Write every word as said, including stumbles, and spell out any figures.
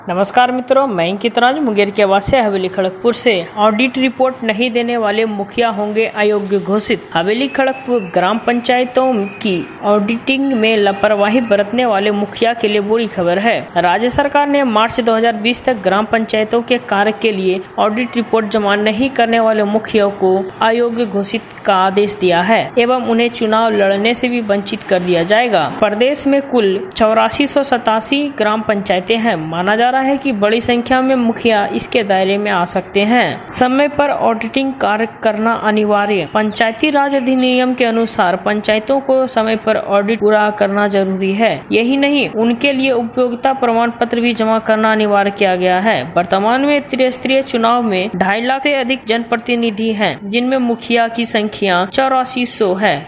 नमस्कार मित्रों, मैं अंकित राज मुंगेर के वासी हवेली खड़गपुर से। ऑडिट रिपोर्ट नहीं देने वाले मुखिया होंगे अयोग्य घोषित। हवेली खड़गपुर ग्राम पंचायतों की ऑडिटिंग में लापरवाही बरतने वाले मुखिया के लिए बुरी खबर है। राज्य सरकार ने मार्च दो हज़ार बीस तक ग्राम पंचायतों के कार्य के लिए ऑडिट रिपोर्ट जमा नहीं करने वाले मुखिया को अयोग्य घोषित का आदेश दिया है एवं उन्हें चुनाव लड़ने से भी वंचित कर दिया जाएगा। प्रदेश में कुल चौरासी सौ सतासी ग्राम पंचायतें हैं। माना जा रहा है कि बड़ी संख्या में मुखिया इसके दायरे में आ सकते हैं। समय पर ऑडिटिंग कार्य करना अनिवार्य। पंचायती राज अधिनियम के अनुसार पंचायतों को समय पर ऑडिट पूरा करना जरूरी है। यही नहीं, उनके लिए उपयोगिता प्रमाण पत्र भी जमा करना अनिवार्य किया गया है। वर्तमान में त्रिस्तरीय चुनाव में ढाई लाख से अधिक जनप्रतिनिधि हैं, जिनमें मुखिया की संख्या चौरासी सौ है।